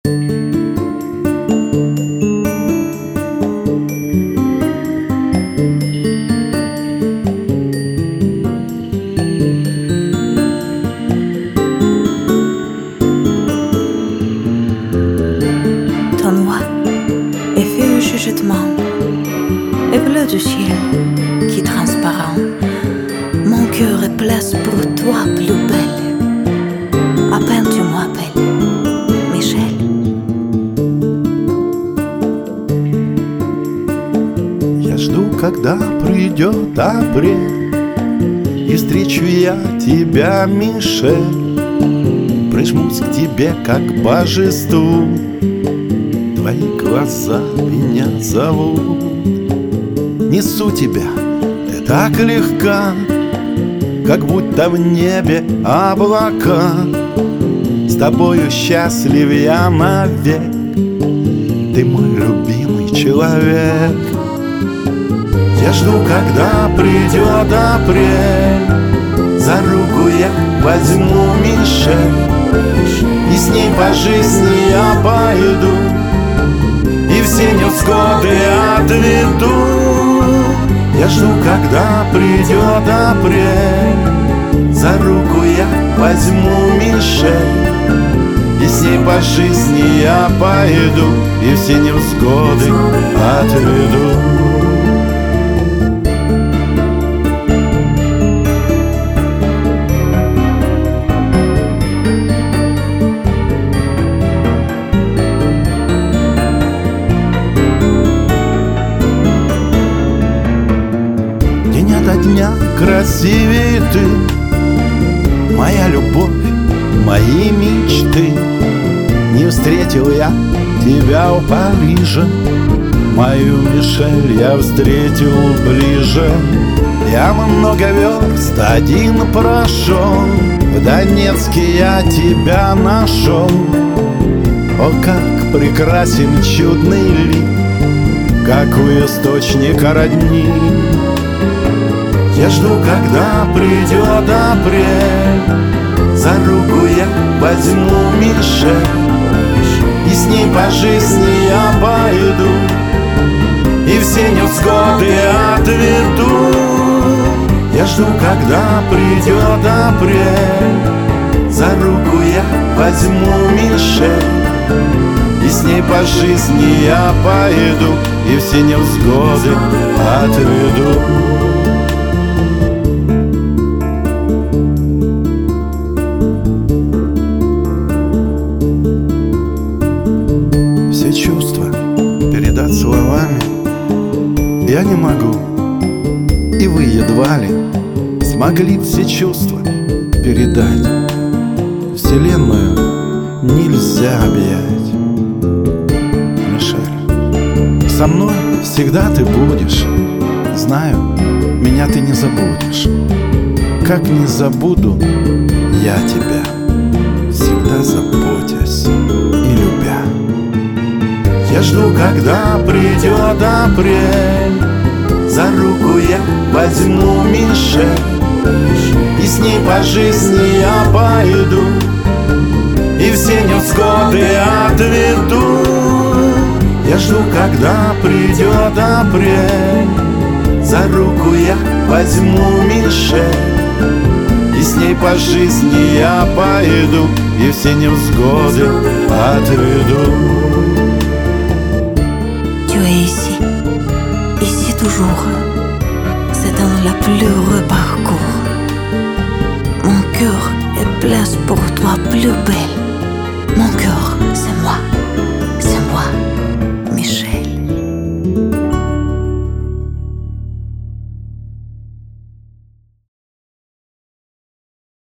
Et bleu du ciel qui transparent. Mon cœur est place pour toi plus belle. À peine tu m'appelles, Michel. Я жду, когда придет апрель, и встречу я тебя, Мишель. Прижмусь к тебе, как к божеству. Твои глаза меня зовут. Несу тебя, ты так легка, как будто в небе облака. С тобою счастлив я навек. Ты мой любимый человек. Я жду, когда придет апрель. За руку я возьму Мишель, и с ней по жизни я пойду, и все невзгоды отведу. Я жду, когда придет апрель. За руку я возьму Мишель, и с ней по жизни я пойду, и все невзгоды отведу. Дня красивее ты, моя любовь, мои мечты. Не встретил я тебя у Парижа, мою Мишель я встретил ближе. Я много верст один прошел, в Донецке я тебя нашел. О, как прекрасен чудный лик, как у источника родни. Я жду, когда придет апрель. За руку я возьму Мишель, и с ней по жизни я пойду, и все невзгоды отведу. Я жду, когда придет апрель. За руку я возьму Мишель, и с ней по жизни я пойду, и все невзгоды отведу. Все чувства передать словами я не могу, и вы едва ли смогли все чувства передать. Вселенную нельзя объять. Мишель, со мной всегда ты будешь. Знаю, меня ты не забудешь. Как не забуду я тебя, всегда заботясь и любя. Я жду, когда придет апрель. За руку я возьму Мишель, и с ней по жизни я пойду, и все невзгоды отведу. Я жду, когда придет апрель. За руку я возьму Мишель, и с ней по жизни я пойду, и все невзгоды отведу. Tu es ici, ici toujours. C'est dans le plus heureux parcours. Mon cœur est place pour toi plus belle.